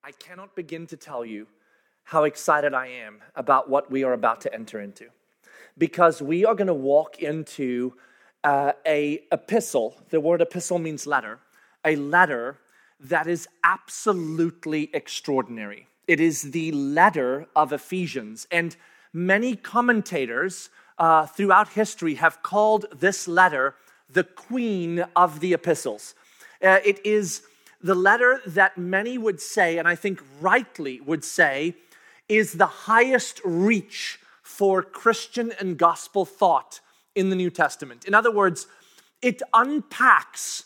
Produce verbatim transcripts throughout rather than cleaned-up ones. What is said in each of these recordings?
I cannot begin to tell you how excited I am about what we are about to enter into, because we are going to walk into uh, a epistle. The word epistle means letter, a letter that is absolutely extraordinary. It is the letter of Ephesians, and many commentators uh, throughout history have called this letter the queen of the epistles. Uh, it is the letter that many would say, and I think rightly would say, is the highest reach for Christian and gospel thought in the New Testament. In other words, it unpacks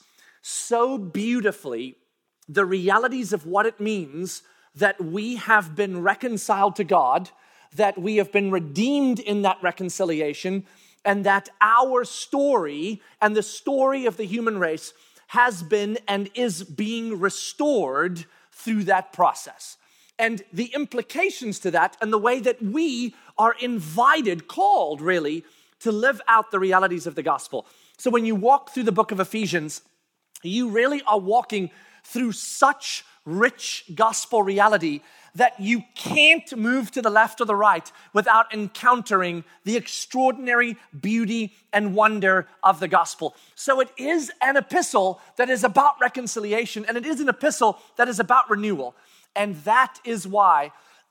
so beautifully the realities of what it means that we have been reconciled to God, that we have been redeemed in that reconciliation, and that our story and the story of the human race has been and is being restored through that process. And the implications to that and the way that we are invited, called really, to live out the realities of the gospel. So when you walk through the book of Ephesians, you really are walking through such rich gospel reality that you can't move to the left or the right without encountering the extraordinary beauty and wonder of the gospel. So it is an epistle that is about reconciliation, and it is an epistle that is about renewal. And that is why,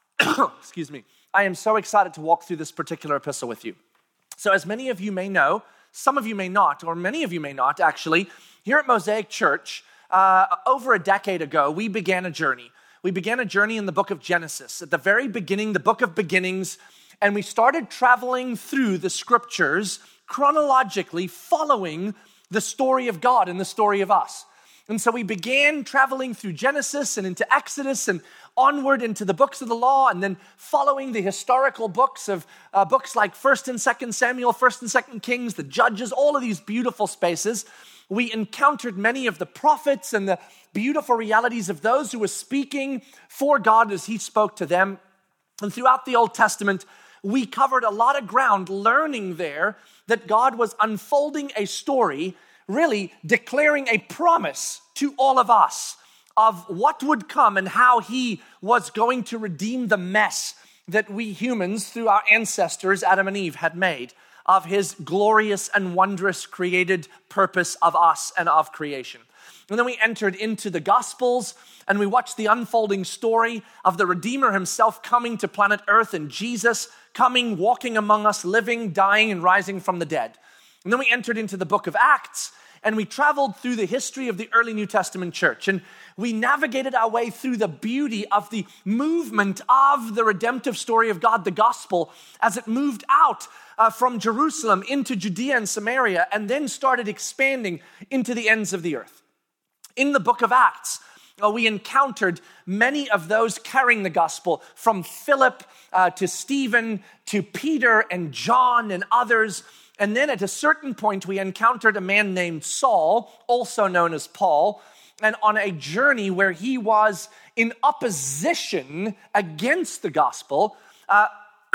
excuse me, I am so excited to walk through this particular epistle with you. So as many of you may know, some of you may not, or many of you may not actually, here at Mosaic Church, uh, over a decade ago, we began a journey. We began a journey in the book of Genesis. At the very beginning, the book of beginnings, and we started traveling through the scriptures chronologically, following the story of God and the story of us. And so we began traveling through Genesis and into Exodus and onward into the books of the law, and then following the historical books of uh, books like First and Second Samuel, First and Second Kings, the Judges, all of these beautiful spaces. We encountered many of the prophets and the beautiful realities of those who were speaking for God as he spoke to them. And throughout the Old Testament, we covered a lot of ground learning there that God was unfolding a story, really declaring a promise to all of us of what would come and how he was going to redeem the mess that we humans, through our ancestors, Adam and Eve, had made of his glorious and wondrous created purpose of us and of creation. And then we entered into the Gospels, and we watched the unfolding story of the Redeemer himself coming to planet Earth, and Jesus coming, walking among us, living, dying, and rising from the dead. And then we entered into the book of Acts, and we traveled through the history of the early New Testament church, and we navigated our way through the beauty of the movement of the redemptive story of God, the gospel, as it moved out uh, from Jerusalem into Judea and Samaria, and then started expanding into the ends of the earth. In the book of Acts, uh, we encountered many of those carrying the gospel, from Philip uh, to Stephen to Peter and John and others. And then at a certain point, we encountered a man named Saul, also known as Paul, and on a journey where he was in opposition against the gospel, uh,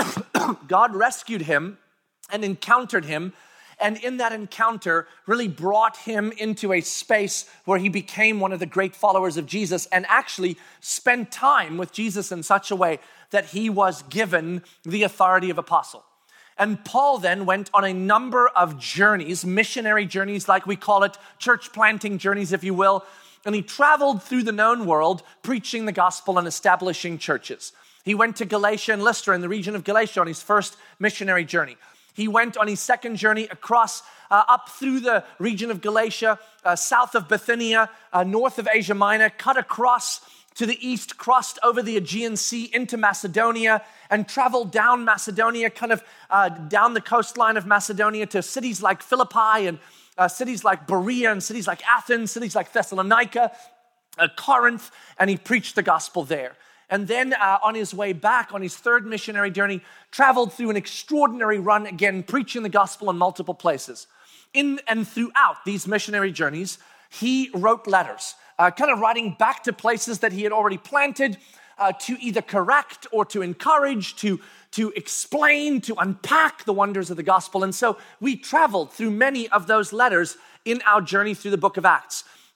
God rescued him and encountered him, and in that encounter really brought him into a space where he became one of the great followers of Jesus and actually spent time with Jesus in such a way that he was given the authority of apostle. And Paul then went on a number of journeys, missionary journeys like we call it, church planting journeys, if you will. And he traveled through the known world, preaching the gospel and establishing churches. He went to Galatia and Lystra in the region of Galatia on his first missionary journey. He went on his second journey across, uh, up through the region of Galatia, uh, south of Bithynia, uh, north of Asia Minor, cut across to the east, crossed over the Aegean Sea into Macedonia, and traveled down Macedonia, kind of uh, down the coastline of Macedonia to cities like Philippi and uh, cities like Berea and cities like Athens, cities like Thessalonica, uh, Corinth, and he preached the gospel there. And then uh, on his way back, on his third missionary journey, traveled through an extraordinary run again, preaching the gospel in multiple places. In and throughout these missionary journeys, he wrote letters, uh, kind of writing back to places that he had already planted, uh, to either correct or to encourage, to, to explain, to unpack the wonders of the gospel. And so we traveled through many of those letters in our journey through the book of Acts.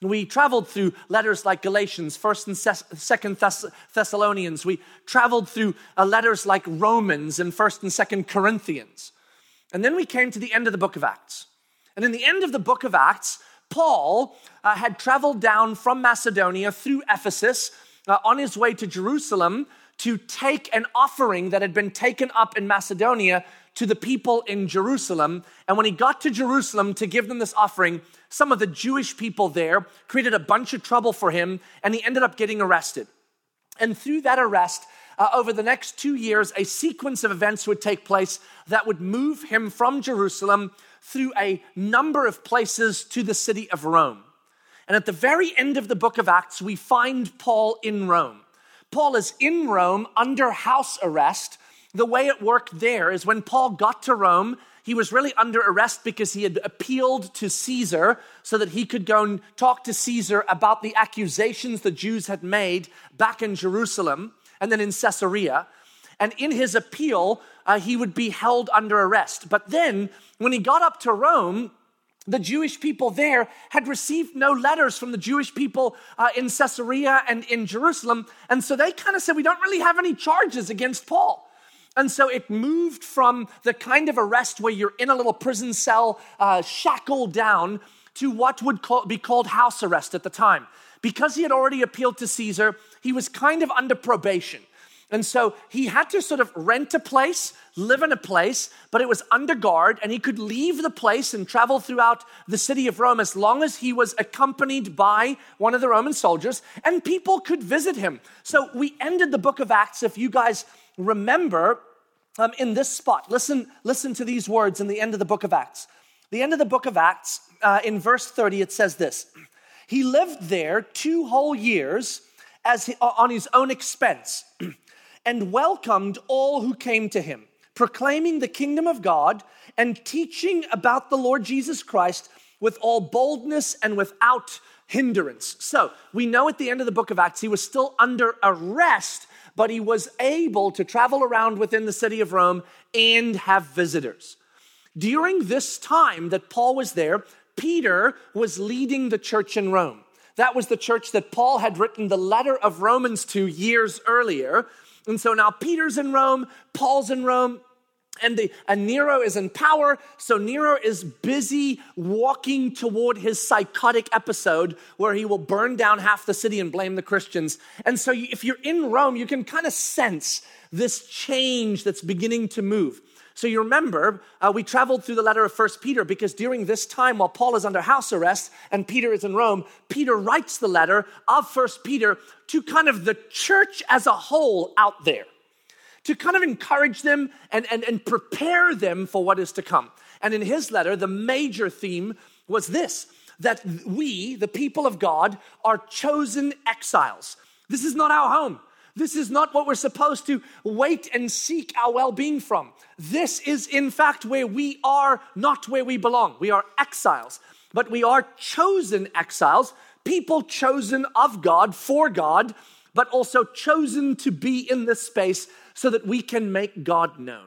We traveled through letters like Galatians, First and Second Thess- Thessalonians. We traveled through uh, letters like Romans and First and Second Corinthians. And then we came to the end of the book of Acts. And in the end of the book of Acts, Paul uh, had traveled down from Macedonia through Ephesus uh, on his way to Jerusalem to take an offering that had been taken up in Macedonia to the people in Jerusalem. And when he got to Jerusalem to give them this offering, some of the Jewish people there created a bunch of trouble for him, and he ended up getting arrested. And through that arrest, uh, over the next two years, a sequence of events would take place that would move him from Jerusalem through a number of places to the city of Rome. And at the very end of the book of Acts, we find Paul in Rome. Paul is in Rome under house arrest. The way it worked there is when Paul got to Rome, he was really under arrest because he had appealed to Caesar so that he could go and talk to Caesar about the accusations the Jews had made back in Jerusalem and then in Caesarea. And in his appeal, uh, he would be held under arrest. But then when he got up to Rome, the Jewish people there had received no letters from the Jewish people uh, in Caesarea and in Jerusalem. And so they kind of said, we don't really have any charges against Paul. And so it moved from the kind of arrest where you're in a little prison cell, uh, shackled down, to what would call, be called house arrest at the time. Because he had already appealed to Caesar, he was kind of under probation. And so he had to sort of rent a place, live in a place, but it was under guard, and he could leave the place and travel throughout the city of Rome as long as he was accompanied by one of the Roman soldiers, and people could visit him. So we ended the book of Acts, if you guys remember, um, in this spot. Listen, listen to these words in the end of the book of Acts. The end of the book of Acts, uh, in verse thirty, it says this: he lived there two whole years as he, on his own expense, and welcomed all who came to him, proclaiming the kingdom of God and teaching about the Lord Jesus Christ with all boldness and without hindrance. So we know at the end of the book of Acts, he was still under arrest, but he was able to travel around within the city of Rome and have visitors. During this time that Paul was there, Peter was leading the church in Rome. That was the church that Paul had written the letter of Romans to years earlier. And so now Peter's in Rome, Paul's in Rome, and, the, and Nero is in power. So Nero is busy walking toward his psychotic episode where he will burn down half the city and blame the Christians. And so you, if you're in Rome, you can kind of sense this change that's beginning to move. So you remember, uh, we traveled through the letter of First Peter because during this time, while Paul is under house arrest and Peter is in Rome, Peter writes the letter of First Peter to kind of the church as a whole out there, to kind of encourage them and, and, and prepare them for what is to come. And in his letter, the major theme was this, that we, the people of God, are chosen exiles. This is not our home. This is not what we're supposed to wait and seek our well-being from. This is, in fact, where we are not where we belong. We are exiles, but we are chosen exiles, people chosen of God, for God, but also chosen to be in this space so that we can make God known.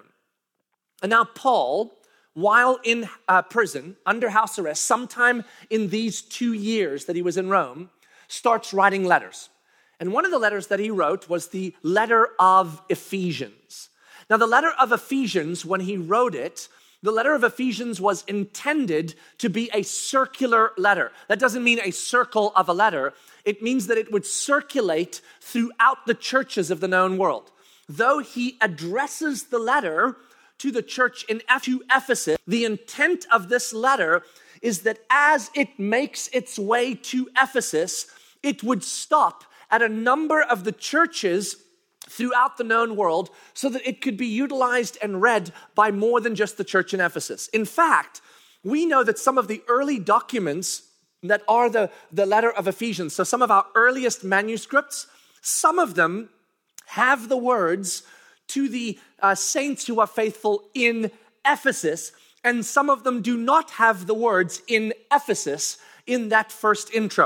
And now Paul, while in uh, prison, under house arrest, sometime in these two years that he was in Rome, starts writing letters. And one of the letters that he wrote was the letter of Ephesians. Now, the letter of Ephesians, when he wrote it, the letter of Ephesians was intended to be a circular letter. That doesn't mean a circle of a letter. It means that it would circulate throughout the churches of the known world. Though he addresses the letter to the church in Ephesus, the intent of this letter is that as it makes its way to Ephesus, it would stop at a number of the churches throughout the known world so that it could be utilized and read by more than just the church in Ephesus. In fact, we know that some of the early documents that are the, the letter of Ephesians, so some of our earliest manuscripts, some of them have the words to the uh, saints who are faithful in Ephesus, and some of them do not have the words in Ephesus in that first intro.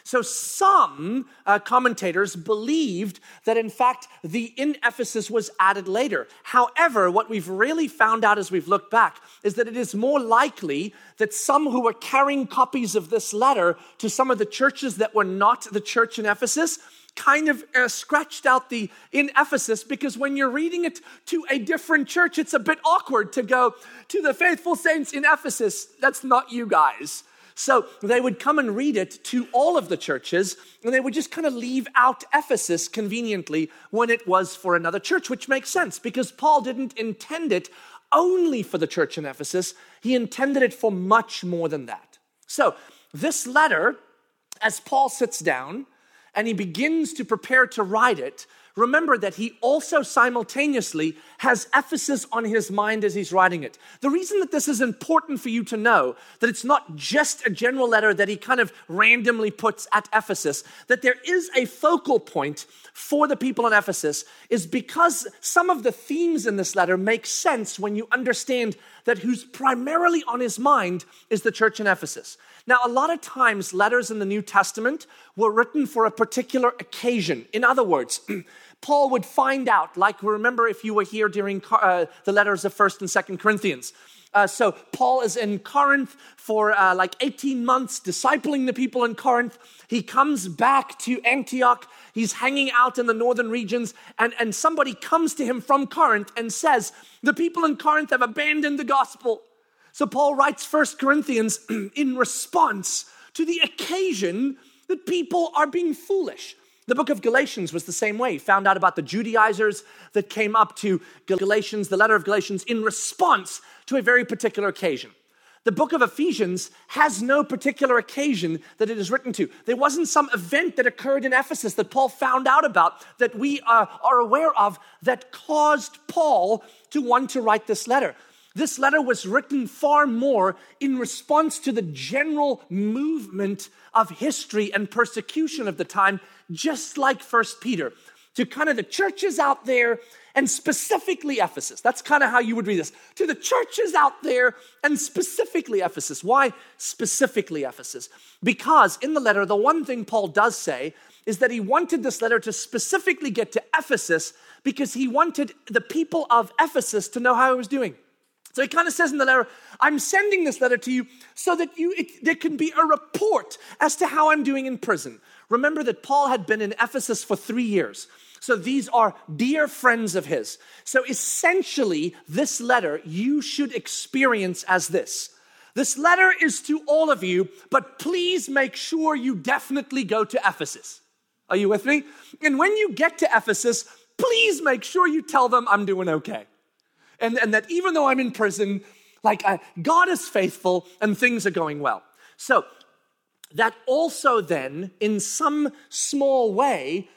So some uh, commentators believed that, in fact, the in Ephesus was added later. However, what we've really found out as we've looked back is that it is more likely that some who were carrying copies of this letter to some of the churches that were not the church in Ephesus kind of uh, scratched out the in Ephesus, because when you're reading it to a different church, it's a bit awkward to go to the faithful saints in Ephesus. That's not you guys. So they would come and read it to all of the churches, and they would just kind of leave out Ephesus conveniently when it was for another church, which makes sense because Paul didn't intend it only for the church in Ephesus. He intended it for much more than that. So this letter, as Paul sits down and he begins to prepare to write it, remember that he also simultaneously has Ephesus on his mind as he's writing it. The reason that this is important for you to know, that it's not just a general letter that he kind of randomly puts at Ephesus, that there is a focal point for the people in Ephesus, is because some of the themes in this letter make sense when you understand that who's primarily on his mind is the church in Ephesus. Now, a lot of times letters in the New Testament were written for a particular occasion. In other words, Paul would find out, like remember if you were here during uh, the letters of First and Second Corinthians. Uh, so Paul is in Corinth for uh, like eighteen months, discipling the people in Corinth. He comes back to Antioch. He's hanging out in the northern regions, and, and somebody comes to him from Corinth and says, the people in Corinth have abandoned the gospel. So Paul writes First Corinthians in response to the occasion that people are being foolish. The book of Galatians was the same way. He found out about the Judaizers that came up to Galatians, the letter of Galatians, in response to a very particular occasion. The book of Ephesians has no particular occasion that it is written to. There wasn't some event that occurred in Ephesus that Paul found out about that we are, are aware of that caused Paul to want to write this letter. This letter was written far more in response to the general movement of history and persecution of the time, just like First Peter, to kind of the churches out there, and specifically Ephesus. That's kind of how you would read this. To the churches out there, and specifically Ephesus. Why specifically Ephesus? Because in the letter, the one thing Paul does say is that he wanted this letter to specifically get to Ephesus because he wanted the people of Ephesus to know how he was doing. So he kind of says in the letter, I'm sending this letter to you so that you it, there can be a report as to how I'm doing in prison. Remember that Paul had been in Ephesus for three years. So these are dear friends of his. So essentially, this letter you should experience as this. This letter is to all of you, but please make sure you definitely go to Ephesus. Are you with me? And when you get to Ephesus, please make sure you tell them I'm doing okay. And, and that even though I'm in prison, like I, God is faithful and things are going well. So that also then, in some small way,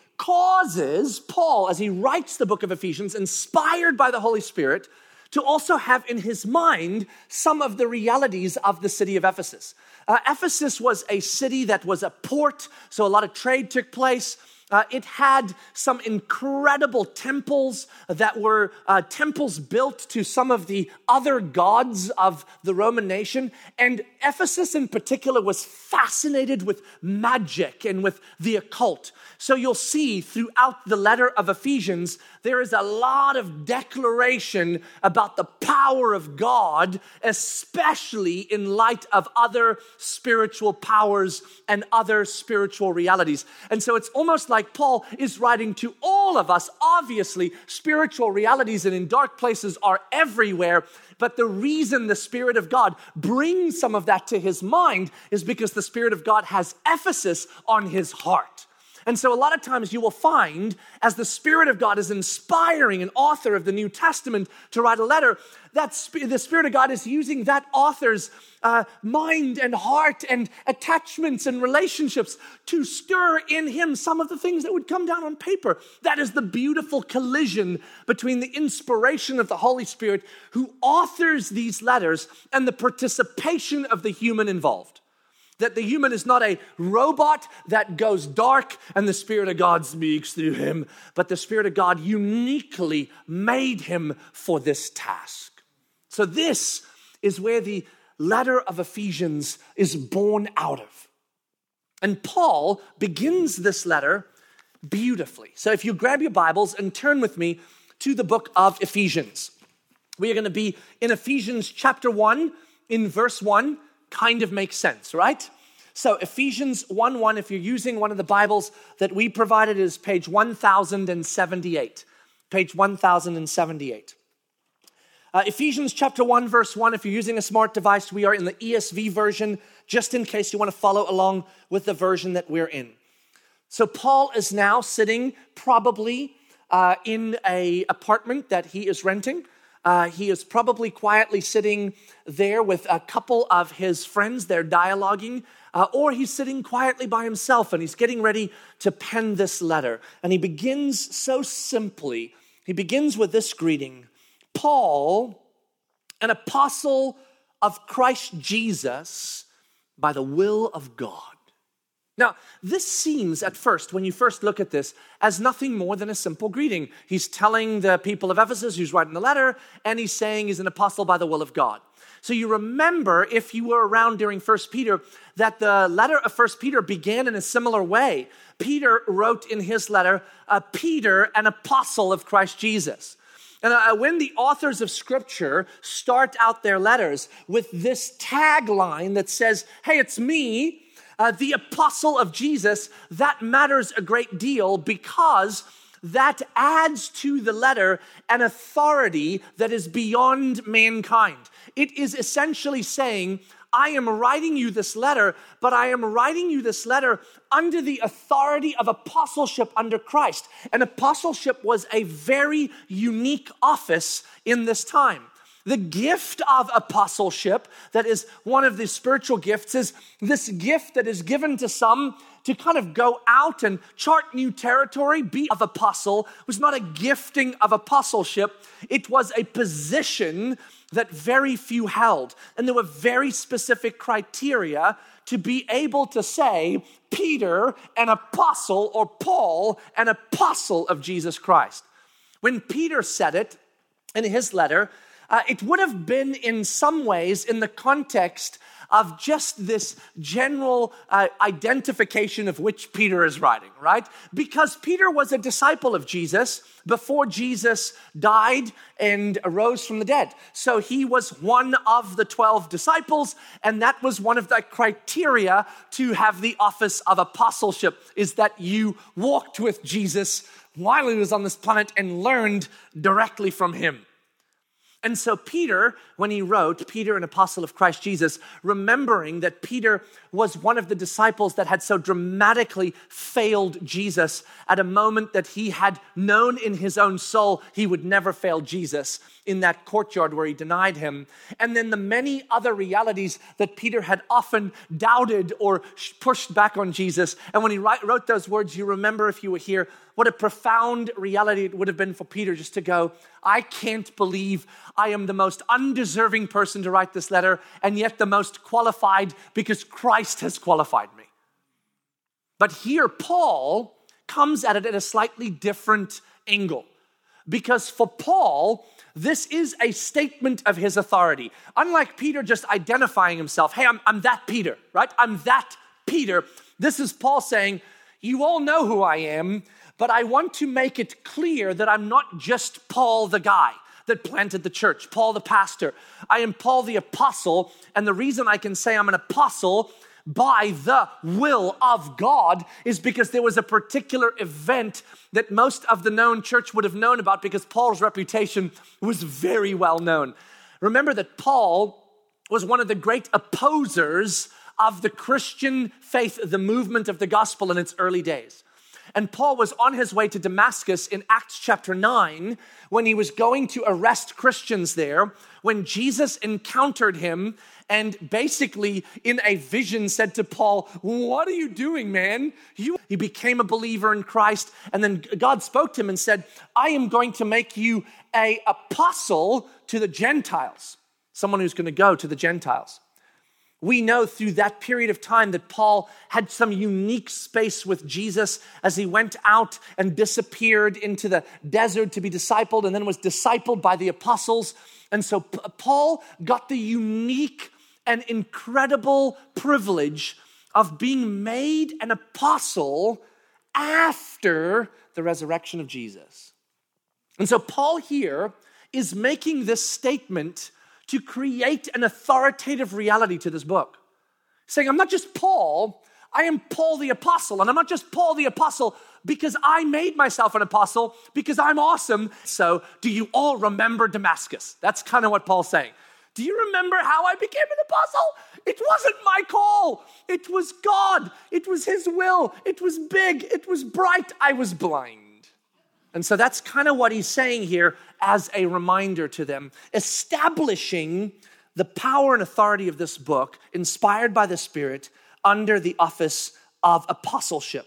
causes Paul, as he writes the book of Ephesians, inspired by the Holy Spirit, to also have in his mind some of the realities of the city of Ephesus. Uh, Ephesus was a city that was a port, so a lot of trade took place. Uh, it had some incredible temples that were uh, temples built to some of the other gods of the Roman nation. And Ephesus in particular was fascinated with magic and with the occult. So you'll see throughout the letter of Ephesians, there is a lot of declaration about the power of God, especially in light of other spiritual powers and other spiritual realities. And so it's almost like Paul is writing to all of us. Obviously, spiritual realities and in dark places are everywhere. But the reason the Spirit of God brings some of that to his mind is because the Spirit of God has Ephesus on his heart. And so a lot of times you will find, as the Spirit of God is inspiring an author of the New Testament to write a letter, that sp- the Spirit of God is using that author's uh, mind and heart and attachments and relationships to stir in him some of the things that would come down on paper. That is the beautiful collision between the inspiration of the Holy Spirit who authors these letters and the participation of the human involved. That the human is not a robot that goes dark and the Spirit of God speaks through him, but the Spirit of God uniquely made him for this task. So this is where the letter of Ephesians is born out of. And Paul begins this letter beautifully. So if you grab your Bibles and turn with me to the book of Ephesians. We are going to be in Ephesians chapter one, in verse one. Kind of makes sense, right? So Ephesians one one, if you're using one of the Bibles that we provided, is page one thousand seventy-eight. Page one thousand seventy-eight. Uh, Ephesians chapter one, verse one, if you're using a smart device, we are in the E S V version, just in case you want to follow along with the version that we're in. So Paul is now sitting probably uh, in a apartment that he is renting. Uh, he is probably quietly sitting there with a couple of his friends. They're dialoguing. Uh, or he's sitting quietly by himself and he's getting ready to pen this letter. And he begins so simply. He begins with this greeting. Paul, an apostle of Christ Jesus, by the will of God. Now, this seems at first, when you first look at this, as nothing more than a simple greeting. He's telling the people of Ephesus who's writing the letter, and he's saying he's an apostle by the will of God. So you remember, if you were around during First Peter, that the letter of First Peter began in a similar way. Peter wrote in his letter, uh, Peter, an apostle of Christ Jesus. And uh, when the authors of Scripture start out their letters with this tagline that says, hey, it's me, Uh, the apostle of Jesus, that matters a great deal because that adds to the letter an authority that is beyond mankind. It is essentially saying, I am writing you this letter, but I am writing you this letter under the authority of apostleship under Christ. And apostleship was a very unique office in this time. The gift of apostleship, that is one of the spiritual gifts, is this gift that is given to some to kind of go out and chart new territory. Be of apostle was not a gifting of apostleship. It was a position that very few held. And there were very specific criteria to be able to say, Peter, an apostle, or Paul, an apostle of Jesus Christ. When Peter said it in his letter, Uh, it would have been in some ways in the context of just this general uh, identification of which Peter is writing, right? Because Peter was a disciple of Jesus before Jesus died and arose from the dead. So he was one of the twelve disciples, and that was one of the criteria to have the office of apostleship, is that you walked with Jesus while he was on this planet and learned directly from him. And so Peter, when he wrote, Peter, an apostle of Christ Jesus, remembering that Peter was one of the disciples that had so dramatically failed Jesus at a moment that he had known in his own soul he would never fail Jesus in that courtyard where he denied him. And then the many other realities that Peter had often doubted or pushed back on Jesus. And when he wrote those words, you remember, if you were here, what a profound reality it would have been for Peter just to go, I can't believe I am the most undeserving person to write this letter, and yet the most qualified because Christ has qualified me. But here Paul comes at it at a slightly different angle. Because for Paul, this is a statement of his authority. Unlike Peter just identifying himself, hey, I'm, I'm that Peter, right? I'm that Peter. This is Paul saying, you all know who I am, but I want to make it clear that I'm not just Paul the guy that planted the church, Paul the pastor. I am Paul the apostle, and the reason I can say I'm an apostle by the will of God is because there was a particular event that most of the known church would have known about because Paul's reputation was very well known. Remember that Paul was one of the great opposers of the Christian faith, the movement of the gospel in its early days. And Paul was on his way to Damascus in Acts chapter nine when he was going to arrest Christians there, when Jesus encountered him and basically in a vision said to Paul, what are you doing, man? You, he became a believer in Christ, and then God spoke to him and said, I am going to make you an apostle to the Gentiles, someone who's going to go to the Gentiles. We know through that period of time that Paul had some unique space with Jesus as he went out and disappeared into the desert to be discipled and then was discipled by the apostles. And so Paul got the unique and incredible privilege of being made an apostle after the resurrection of Jesus. And so Paul here is making this statement to create an authoritative reality to this book. Saying, I'm not just Paul, I am Paul the apostle. And I'm not just Paul the apostle because I made myself an apostle, because I'm awesome. So do you all remember Damascus? That's kind of what Paul's saying. Do you remember how I became an apostle? It wasn't my call. It was God. It was his will. It was big. It was bright. I was blind. And so that's kind of what he's saying here as a reminder to them, establishing the power and authority of this book, inspired by the Spirit, under the office of apostleship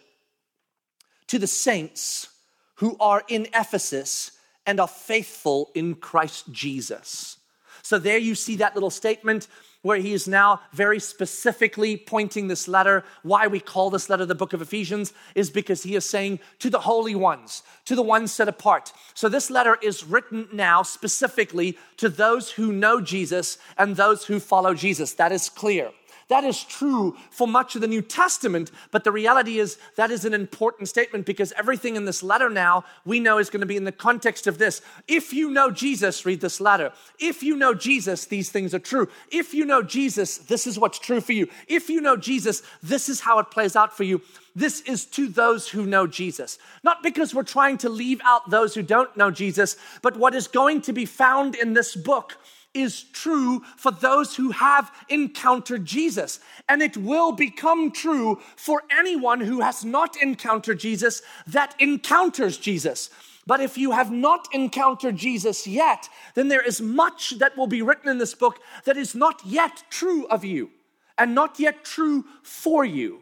to the saints who are in Ephesus and are faithful in Christ Jesus. So there you see that little statement where he is now very specifically pointing this letter. Why we call this letter the book of Ephesians is because he is saying to the holy ones, to the ones set apart. So this letter is written now specifically to those who know Jesus and those who follow Jesus. That is clear. That is true for much of the New Testament, but the reality is that is an important statement because everything in this letter now we know is going to be in the context of this. If you know Jesus, read this letter. If you know Jesus, these things are true. If you know Jesus, this is what's true for you. If you know Jesus, this is how it plays out for you. This is to those who know Jesus. Not because we're trying to leave out those who don't know Jesus, but what is going to be found in this book is true for those who have encountered Jesus. And it will become true for anyone who has not encountered Jesus that encounters Jesus. But if you have not encountered Jesus yet, then there is much that will be written in this book that is not yet true of you and not yet true for you.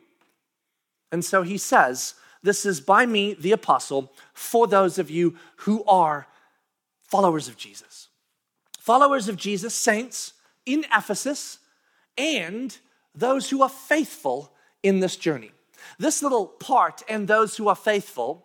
And so he says, this is by me, the apostle, for those of you who are followers of Jesus. Followers of Jesus, saints in Ephesus, and those who are faithful in this journey. This little part, and those who are faithful,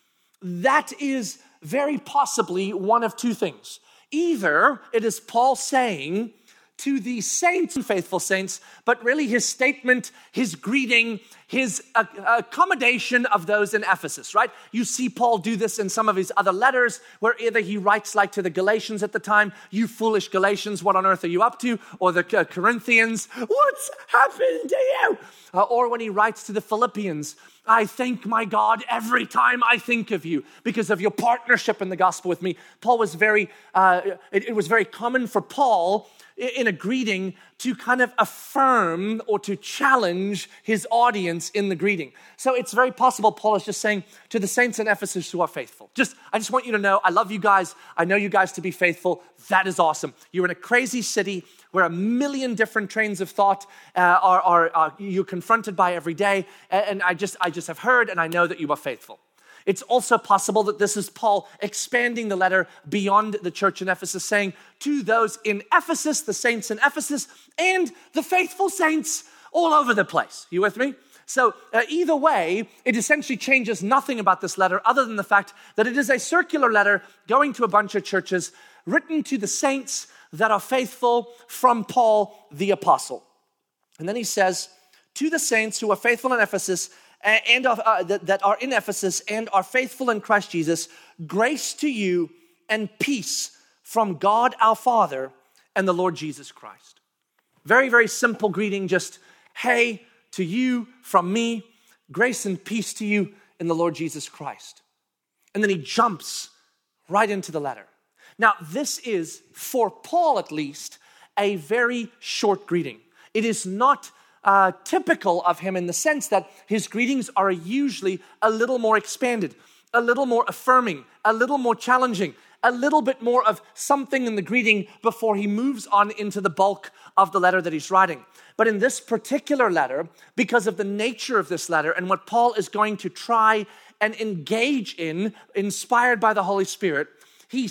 that is very possibly one of two things. Either it is Paul saying to the saints and faithful saints, but really his statement, his greeting, his accommodation of those in Ephesus, right? You see Paul do this in some of his other letters, where either he writes like to the Galatians at the time, you foolish Galatians, what on earth are you up to? Or the Corinthians, what's happened to you? Uh, or when he writes to the Philippians, I thank my God every time I think of you because of your partnership in the gospel with me. Paul was very, uh, it, it was very common for Paul in a greeting to kind of affirm or to challenge his audience in the greeting. So it's very possible Paul is just saying to the saints in Ephesus who are faithful, just, I just want you to know, I love you guys. I know you guys to be faithful. That is awesome. You're in a crazy city where a million different trains of thought uh, are, are, are you're confronted by every day. And I just, I just have heard and I know that you are faithful. It's also possible that this is Paul expanding the letter beyond the church in Ephesus, saying to those in Ephesus, the saints in Ephesus, and the faithful saints all over the place. You with me? So uh, either way, it essentially changes nothing about this letter other than the fact that it is a circular letter going to a bunch of churches, written to the saints that are faithful from Paul the apostle. And then he says, to the saints who are faithful in Ephesus, and uh, that, that are in Ephesus and are faithful in Christ Jesus, grace to you and peace from God our Father and the Lord Jesus Christ. Very, very simple greeting, just, hey, to you from me, grace and peace to you in the Lord Jesus Christ. And then he jumps right into the letter. Now, this is, for Paul at least, a very short greeting. It is not Uh, typical of him in the sense that his greetings are usually a little more expanded, a little more affirming, a little more challenging, a little bit more of something in the greeting before he moves on into the bulk of the letter that he's writing. But in this particular letter, because of the nature of this letter and what Paul is going to try and engage in, inspired by the Holy Spirit, he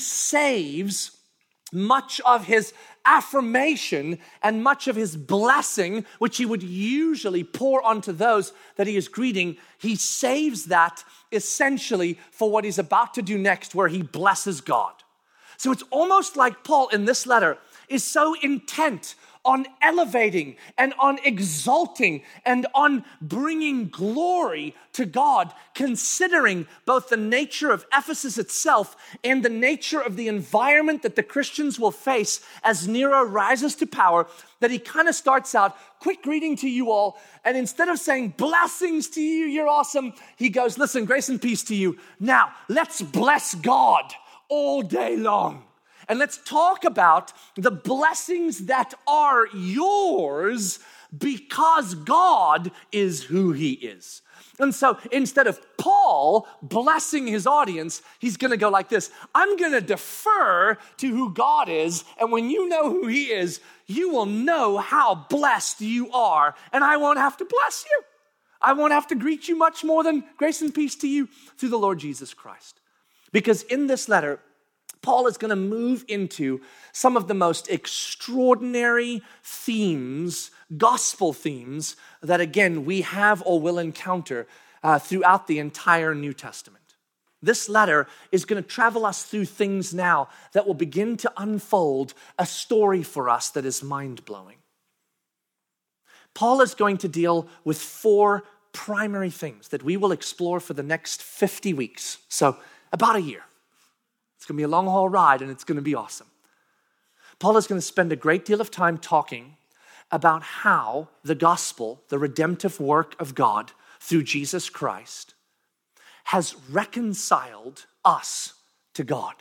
saves much of his affirmation and much of his blessing, which he would usually pour onto those that he is greeting. He saves that essentially for what he's about to do next, where he blesses God. So it's almost like Paul in this letter is so intent on elevating and on exalting and on bringing glory to God, considering both the nature of Ephesus itself and the nature of the environment that the Christians will face as Nero rises to power, that he kind of starts out, quick greeting to you all, and instead of saying, blessings to you, you're awesome, he goes, listen, grace and peace to you. Now, let's bless God all day long. And let's talk about the blessings that are yours because God is who he is. And so instead of Paul blessing his audience, he's going to go like this. I'm going to defer to who God is. And when you know who he is, you will know how blessed you are. And I won't have to bless you. I won't have to greet you much more than grace and peace to you through the Lord Jesus Christ. Because in this letter, Paul is going to move into some of the most extraordinary themes, gospel themes, that again, we have or will encounter uh, throughout the entire New Testament. This letter is going to travel us through things now that will begin to unfold a story for us that is mind-blowing. Paul is going to deal with four primary things that we will explore for the next fifty weeks. So about a year. It's going to be a long haul ride and it's going to be awesome. Paul is going to spend a great deal of time talking about how the gospel, the redemptive work of God through Jesus Christ, has reconciled us to God.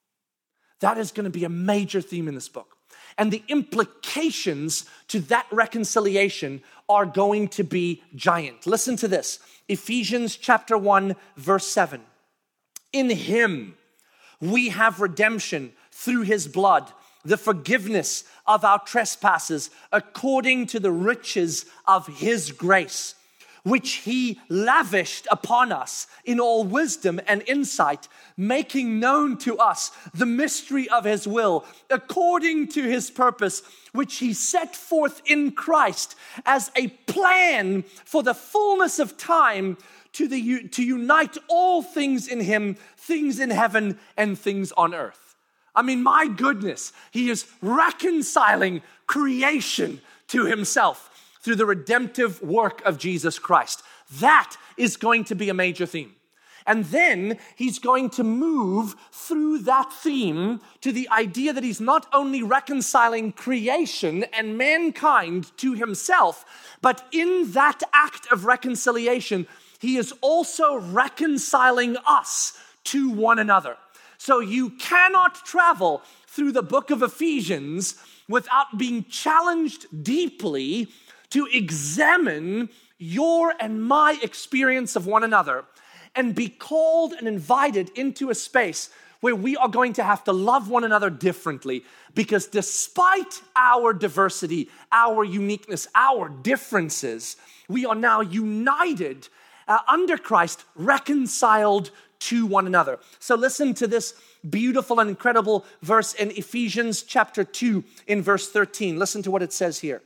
That is going to be a major theme in this book. And the implications to that reconciliation are going to be giant. Listen to this. Ephesians chapter one, verse seven. In him, we have redemption through his blood, the forgiveness of our trespasses, according to the riches of his grace, which he lavished upon us in all wisdom and insight, making known to us the mystery of his will, according to his purpose, which he set forth in Christ as a plan for the fullness of time, to the to unite all things in him, things in heaven and things on earth. I mean, my goodness, he is reconciling creation to himself through the redemptive work of Jesus Christ. That is going to be a major theme. And then he's going to move through that theme to the idea that he's not only reconciling creation and mankind to himself, but in that act of reconciliation, he is also reconciling us to one another. So you cannot travel through the book of Ephesians without being challenged deeply to examine your and my experience of one another and be called and invited into a space where we are going to have to love one another differently, because despite our diversity, our uniqueness, our differences, we are now united Uh, under Christ, reconciled to one another. So listen to this beautiful and incredible verse in Ephesians chapter two in verse thirteen. Listen to what it says here.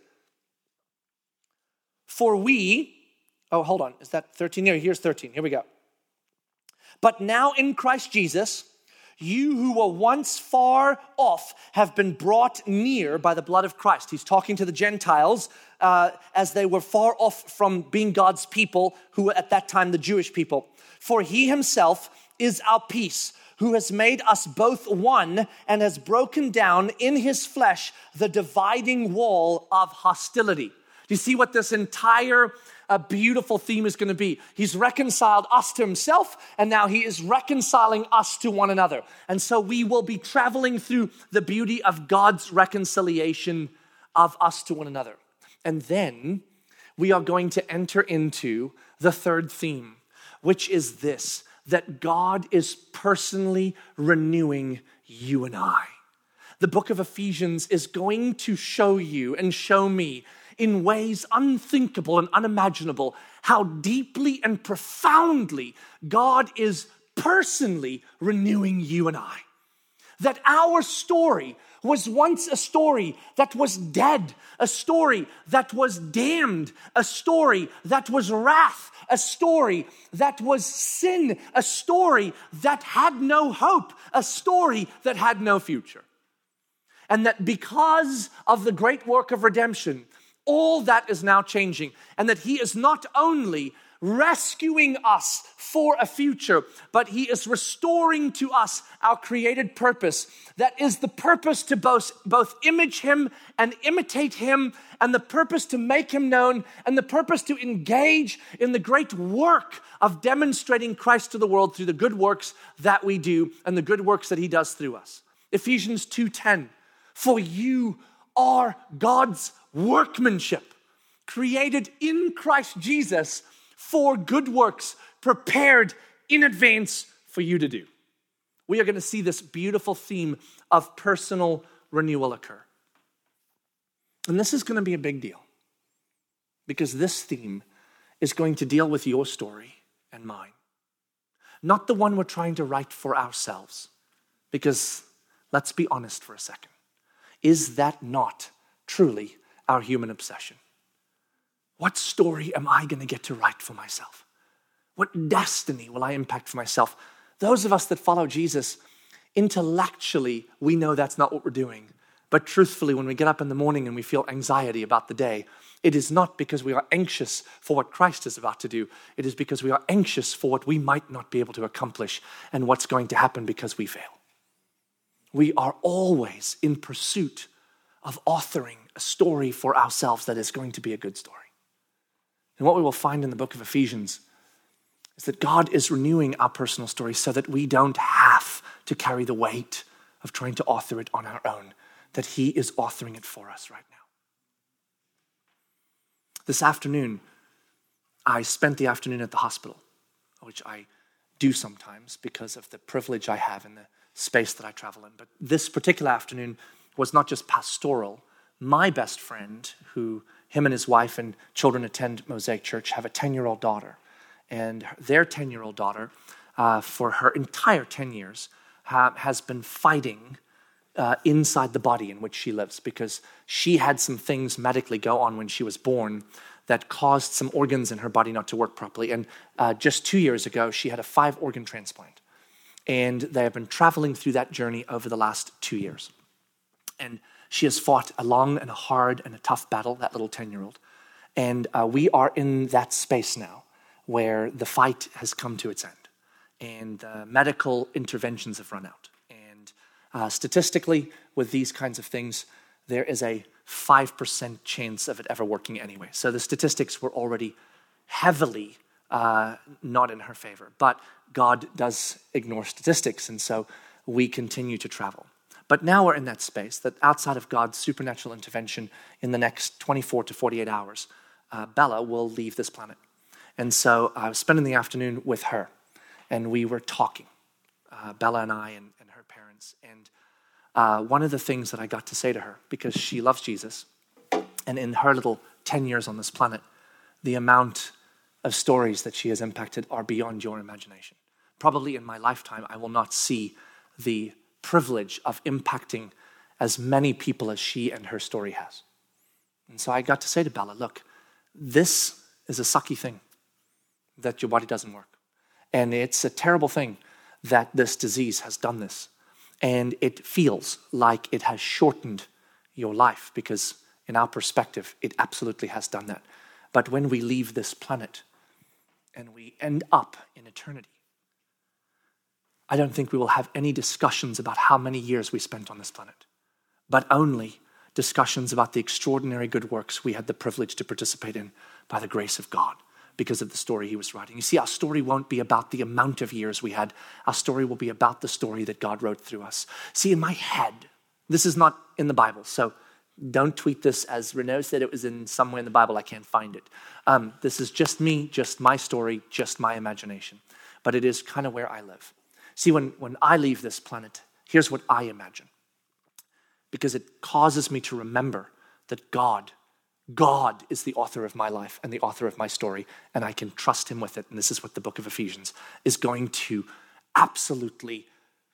For we, oh, hold on. Is that thirteen? Here, here's thirteen. Here we go. But now in Christ Jesus, you who were once far off have been brought near by the blood of Christ. He's talking to the Gentiles uh, as they were far off from being God's people, who were at that time the Jewish people. For he himself is our peace, who has made us both one and has broken down in his flesh the dividing wall of hostility. Do you see what this entire uh, beautiful theme is going to be? He's reconciled us to himself, and now he is reconciling us to one another. And so we will be traveling through the beauty of God's reconciliation of us to one another. And then we are going to enter into the third theme, which is this, that God is personally renewing you and I. The book of Ephesians is going to show you and show me in ways unthinkable and unimaginable how deeply and profoundly God is personally renewing you and I. That our story was once a story that was dead, a story that was damned, a story that was wrath, a story that was sin, a story that had no hope, a story that had no future. and that because of the great work of redemption, all that is now changing, and that he is not only rescuing us for a future, but he is restoring to us our created purpose. That is the purpose to both, both image him and imitate him, and the purpose to make him known, and the purpose to engage in the great work of demonstrating Christ to the world through the good works that we do and the good works that he does through us. Ephesians two ten, for you are God's workmanship, created in Christ Jesus for good works, prepared in advance for you to do. We are going to see this beautiful theme of personal renewal occur. And this is going to be a big deal, because this theme is going to deal with your story and mine, not the one we're trying to write for ourselves. Because let's be honest for a second. Is that not truly our human obsession? What story am I going to get to write for myself? What destiny will I impact for myself? Those of us that follow Jesus, intellectually, we know that's not what we're doing. But truthfully, when we get up in the morning and we feel anxiety about the day, it is not because we are anxious for what Christ is about to do. It is because we are anxious for what we might not be able to accomplish and what's going to happen because we fail. We are always in pursuit of authoring a story for ourselves that is going to be a good story. And what we will find in the book of Ephesians is that God is renewing our personal story so that we don't have to carry the weight of trying to author it on our own, that he is authoring it for us right now. This afternoon, I spent the afternoon at the hospital, which I do sometimes because of the privilege I have in the space that I travel in. But this particular afternoon was not just pastoral. My best friend, who him and his wife and children attend Mosaic Church, have a ten-year-old daughter. And their ten-year-old daughter, uh, for her entire ten years, ha- has been fighting uh, inside the body in which she lives, because she had some things medically go on when she was born that caused some organs in her body not to work properly. And uh, just two years ago, she had a five-organ transplant. And they have been traveling through that journey over the last two years. And she has fought a long and a hard and a tough battle, that little ten-year-old. And uh, we are in that space now where the fight has come to its end. And uh, medical interventions have run out. And uh, statistically, with these kinds of things, there is a five percent chance of it ever working anyway. So the statistics were already heavily uh, not in her favor. But God does ignore statistics, and so we continue to travel. But now we're in that space that outside of God's supernatural intervention in the next twenty-four to forty-eight hours, uh, Bella will leave this planet. And so I was spending the afternoon with her, and we were talking, uh, Bella and I and, and her parents. And uh, one of the things that I got to say to her, because she loves Jesus, and in her little ten years on this planet, the amount of stories that she has impacted are beyond your imagination. Probably in my lifetime, I will not see the privilege of impacting as many people as she and her story has. And so I got to say to Bella, look, this is a sucky thing that your body doesn't work. And it's a terrible thing that this disease has done this. And it feels like it has shortened your life, because in our perspective, it absolutely has done that. But when we leave this planet and we end up in eternity, I don't think we will have any discussions about how many years we spent on this planet, but only discussions about the extraordinary good works we had the privilege to participate in by the grace of God because of the story he was writing. You see, our story won't be about the amount of years we had. Our story will be about the story that God wrote through us. See, in my head, this is not in the Bible, so don't tweet this as Renaud said it was in somewhere in the Bible. I can't find it. Um, this is just me, just my story, just my imagination. But it is kind of where I live. See, when, when I leave this planet, here's what I imagine. Because it causes me to remember that God, God is the author of my life and the author of my story, and I can trust him with it. And this is what the book of Ephesians is going to absolutely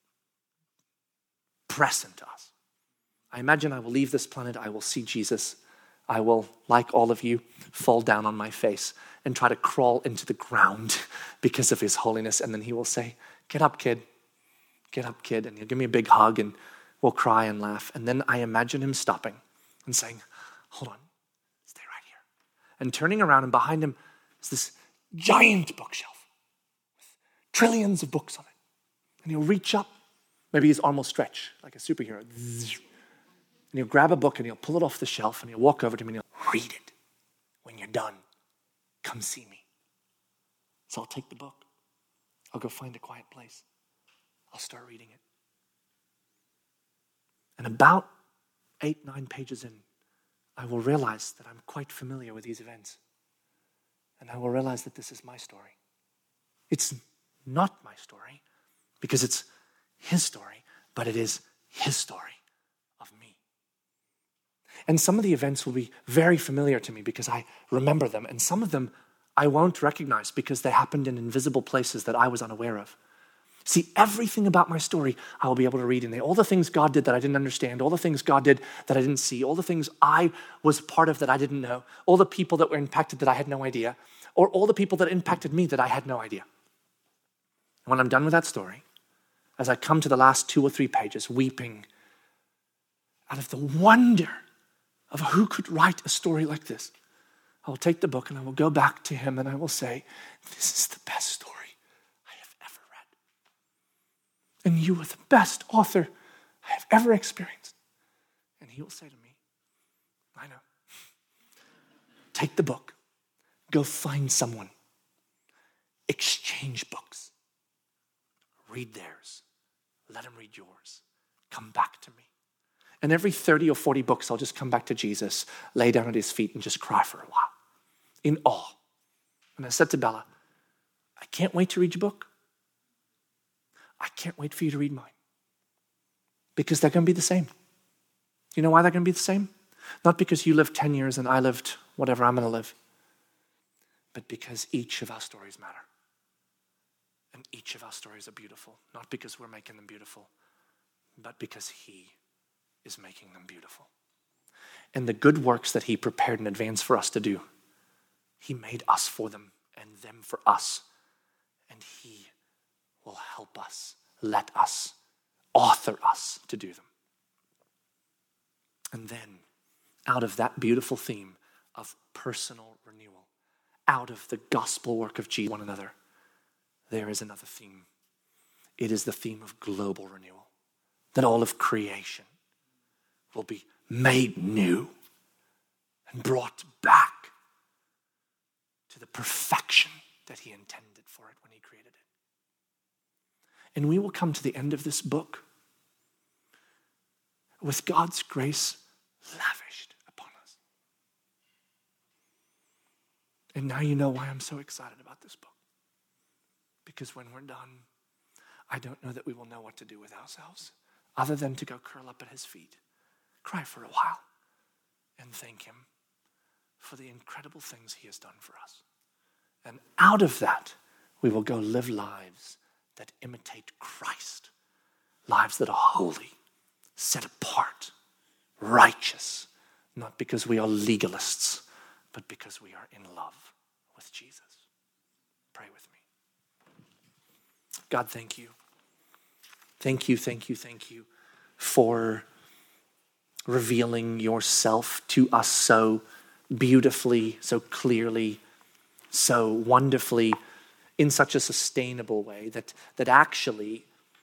press into us. I imagine I will leave this planet, I will see Jesus, I will, like all of you, fall down on my face and try to crawl into the ground because of his holiness, and then he will say, get up, kid. Get up, kid. And he'll give me a big hug, and will cry and laugh. And then I imagine him stopping and saying, hold on, stay right here. And turning around, and behind him is this giant bookshelf with trillions of books on it. And he'll reach up, maybe his arm will stretch like a superhero. And he'll grab a book and he'll pull it off the shelf and he'll walk over to me and he'll read it. When you're done, come see me. So I'll take the book. I'll go find a quiet place. I'll start reading it. And about eight, nine pages in, I will realize that I'm quite familiar with these events. And I will realize that this is my story. It's not my story because it's his story, but it is his story of me. And some of the events will be very familiar to me because I remember them. And some of them I won't recognize because they happened in invisible places that I was unaware of. See, everything about my story I will be able to read in there. All the things God did that I didn't understand, all the things God did that I didn't see, all the things I was part of that I didn't know, all the people that were impacted that I had no idea, or all the people that impacted me that I had no idea. And when I'm done with that story, as I come to the last two or three pages, weeping out of the wonder of who could write a story like this, I will take the book and I will go back to him and I will say, this is the best story I have ever read. And you are the best author I have ever experienced. And he will say to me, I know. Take the book. Go find someone. Exchange books. Read theirs. Let them read yours. Come back to me. And every thirty or forty books, I'll just come back to Jesus, lay down at his feet and just cry for a while. In awe. And I said to Bella, I can't wait to read your book. I can't wait for you to read mine. Because they're going to be the same. You know why they're going to be the same? Not because you lived ten years and I lived whatever I'm going to live. But because each of our stories matter. And each of our stories are beautiful. Not because we're making them beautiful, but because he is making them beautiful. And the good works that he prepared in advance for us to do, he made us for them and them for us. And he will help us, let us, author us to do them. And then, out of that beautiful theme of personal renewal, out of the gospel work of Jesus, one another, there is another theme. It is the theme of global renewal. That all of creation will be made new and brought back to the perfection that he intended for it when he created it. And we will come to the end of this book with God's grace lavished upon us. And now you know why I'm so excited about this book. Because when we're done, I don't know that we will know what to do with ourselves other than to go curl up at his feet, cry for a while, and thank him for the incredible things he has done for us. And out of that, we will go live lives that imitate Christ, lives that are holy, set apart, righteous, not because we are legalists, but because we are in love with Jesus. Pray with me. God, thank you. Thank you, thank you, thank you for revealing yourself to us so beautifully, so clearly, so wonderfully, in such a sustainable way that, that actually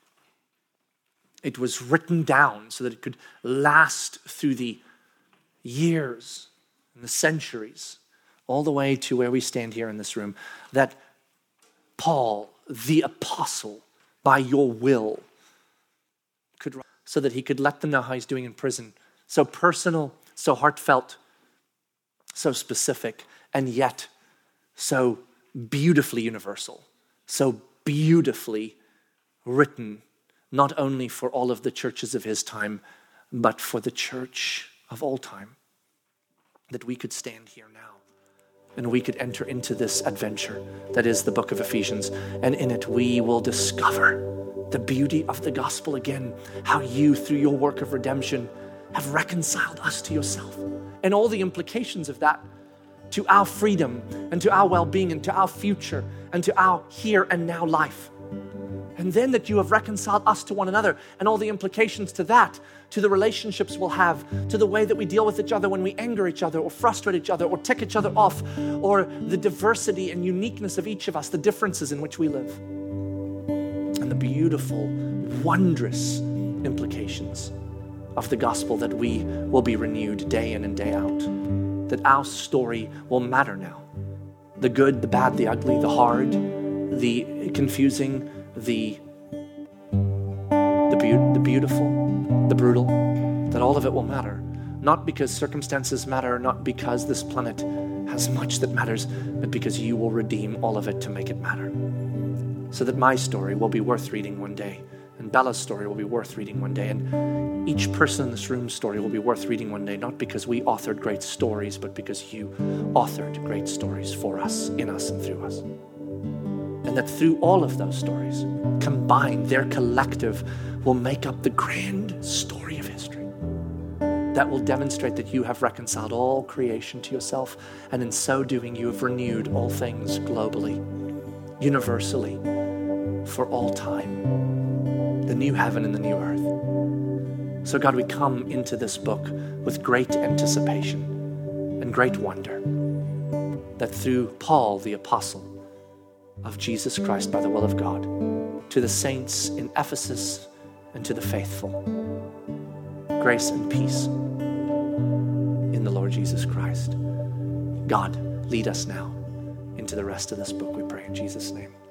it was written down so that it could last through the years and the centuries, all the way to where we stand here in this room, that Paul, the apostle, by your will, could, so that he could let them know how he's doing in prison. So personal, so heartfelt, so specific, and yet so beautifully universal, so beautifully written, not only for all of the churches of his time, but for the church of all time, that we could stand here now and we could enter into this adventure that is the book of Ephesians, and in it we will discover the beauty of the gospel again, how you, through your work of redemption, have reconciled us to yourself, and all the implications of that to our freedom and to our well-being and to our future and to our here and now life. And then that you have reconciled us to one another and all the implications to that, to the relationships we'll have, to the way that we deal with each other when we anger each other or frustrate each other or tick each other off, or the diversity and uniqueness of each of us, the differences in which we live. And the beautiful, wondrous implications of the gospel that we will be renewed day in and day out, that our story will matter now. The good, the bad, the ugly, the hard, the confusing, the, the, be- the beautiful, the brutal, that all of it will matter. Not because circumstances matter, not because this planet has much that matters, but because you will redeem all of it to make it matter. So that my story will be worth reading one day, and Bella's story will be worth reading one day, and each person in this room's story will be worth reading one day, not because we authored great stories, but because you authored great stories for us, in us, and through us. And that through all of those stories, combined, their collective will make up the grand story of history that will demonstrate that you have reconciled all creation to yourself, and in so doing, you have renewed all things globally, universally, for all time, the new heaven and the new earth. So God, we come into this book with great anticipation and great wonder that through Paul, the apostle of Jesus Christ by the will of God, to the saints in Ephesus and to the faithful, grace and peace in the Lord Jesus Christ. God, lead us now into the rest of this book, we pray in Jesus' name.